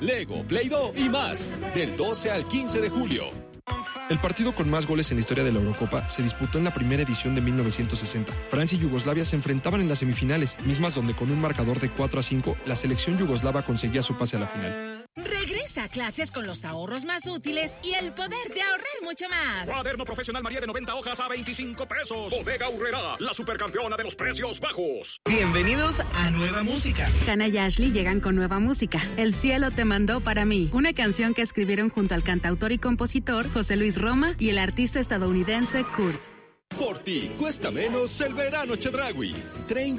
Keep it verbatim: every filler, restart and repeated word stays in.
Lego, Play-Doh y más. Del doce al quince de julio. El partido con más goles en la historia de la Eurocopa se disputó en la primera edición de mil novecientos sesenta. Francia y Yugoslavia se enfrentaban en las semifinales, mismas donde con un marcador de cuatro a cinco, la selección yugoslava conseguía su pase a la final. Regresa a clases con los ahorros más útiles y el poder de ahorrar mucho más. Cuaderno profesional María de noventa hojas a veinticinco pesos. Bodega Aurrerá, la supercampeona de los precios bajos. Bienvenidos a Nueva Música. Hannah y Ashley llegan con nueva música. El cielo te mandó para mí. Una canción que escribieron junto al cantautor y compositor José Luis Roma y el artista estadounidense Kurt. Por ti, cuesta menos el verano Chedraui. treinta